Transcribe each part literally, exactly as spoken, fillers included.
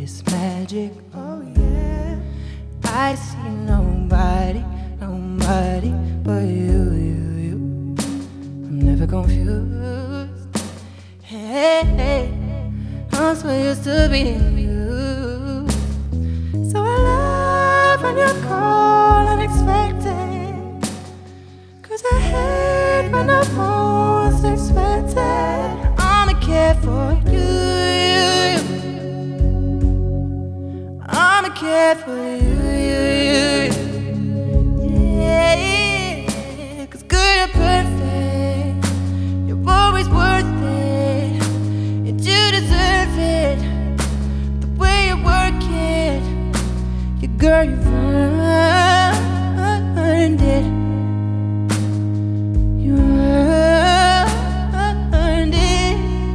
it's magic. Oh yeah. I see nobody, nobody but you, you, you. I'm never confused. Hey, hey, I'm so used to being you. So I love when you call unexpected, 'cause I hate when the most expected. I'ma care for you, you, you. I'ma care for you, you, you, you. Yeah, yeah. 'Cause girl, you're perfect. You're always worth it, and you deserve it. The way you work it, you girl, you've earned it. You earned it.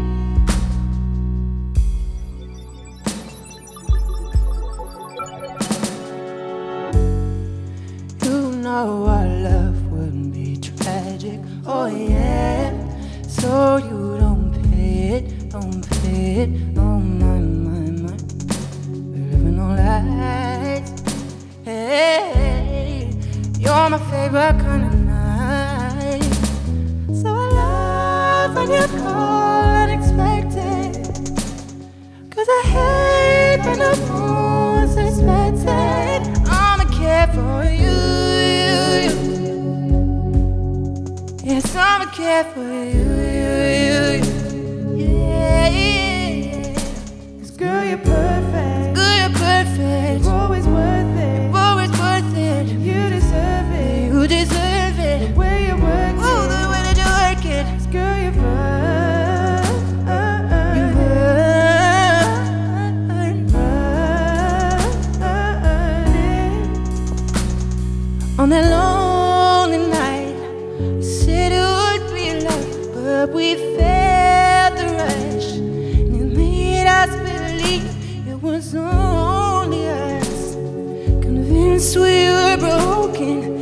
You know our love wouldn't be tragic. Oh yeah. So you don't pay it, don't pay it. Oh my, my, my. We're living on lies. Hey, you're my favorite kind of night. So I love when you call unexpected, 'cause I hate when the most expected. I'ma care for you, you, you. Yes, I'ma care for you, you, you, you. Yeah, yeah, yeah. 'Cause girl, you're perfect. Girl, you're perfect. You're always worth it. You're always worth it. You deserve it. You deserve it. The way you work it. Oh, the way that you work it. 'Cause girl, you've earned, you've earned, earned it. On that lonely night, we said it would be love, but we felt the rush, and it made us believe it was only us. Convinced we were broken,